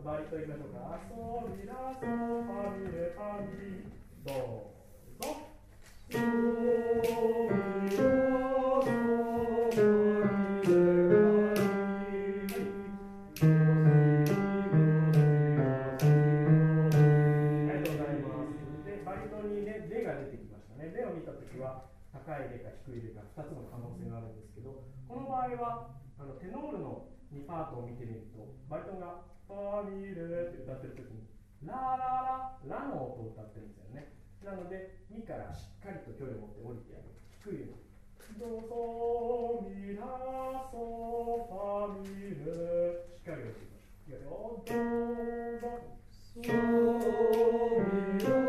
バリと言いましょうか。ソミラソファミレファミどうぞ。ソミラソファミレフレが出てきましたね。レを見たときは高いレか低いレか2つの可能性があるんですけど、この場合はテノールの2パートを見てみると、バリトンがファミレって歌ってるときにララララの音を歌ってるんですよね。なのでミからしっかりと距離を持って降りてあげる。低いレドソミラソファミレしっかり降りていきましょう。いきますよ。どうぞ。ソミラ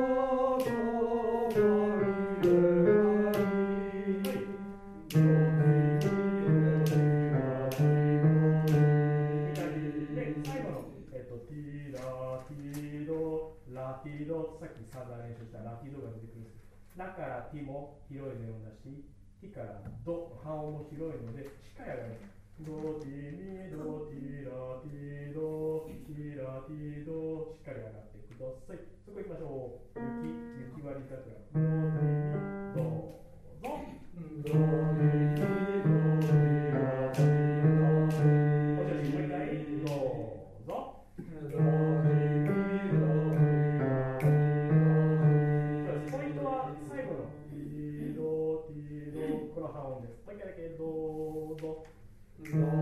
ラティド、さっきサーダー練習したラティドが出てくるんです。ラからティも広い音を出し、ティからド、半音も広いので、しっかり上がる。ドティミドティラティドティラティド、しっかり上がってください。そこ行きましょう。雪割り桜。ドティミドぞ。ドティミドティラティド。もう一回どうぞ。ドティミポイントは最後のティドティド、この半音です。もう一回だけどうぞ。